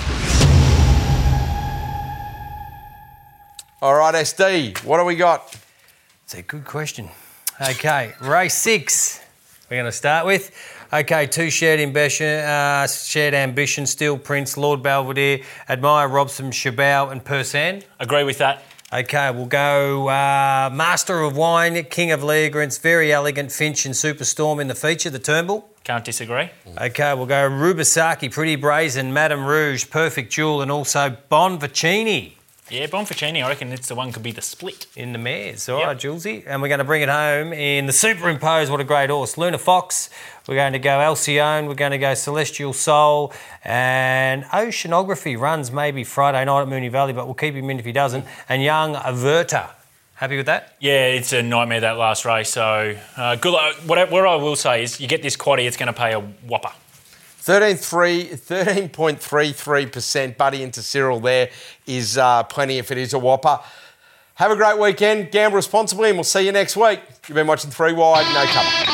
All right, SD. What do we got? It's a good question. Okay, race 6. We're going to start with. Okay, 2 shared ambition, Steel Prince, Lord Belvedere, Admire Robson, Shabao and Persan. Agree with that. Okay, we'll go Master of Wine, King of Leogrance, Very Elegant, Finch and Superstorm in the feature, the Turnbull. Can't disagree. Okay, we'll go Rubisaki, Pretty Brazen, Madame Rouge, Perfect Jewel and also Bonvicini. Yeah, Bonficini, I reckon it's the one could be the split. In the mares. All right, Julesy. And we're going to bring it home in the Superimpose. What a great horse. Luna Fox. We're going to go Alcyone. We're going to go Celestial Soul. And Oceanography runs maybe Friday night at Moonee Valley, but we'll keep him in if he doesn't. And Young Averta. Happy with that? Yeah, it's a nightmare, that last race. So, good luck. What I will say is you get this quaddie, it's going to pay a whopper. 13.33%. Buddy into Cyril there is plenty if it is a whopper. Have a great weekend. Gamble responsibly and we'll see you next week. You've been watching 3 Wide, no cover.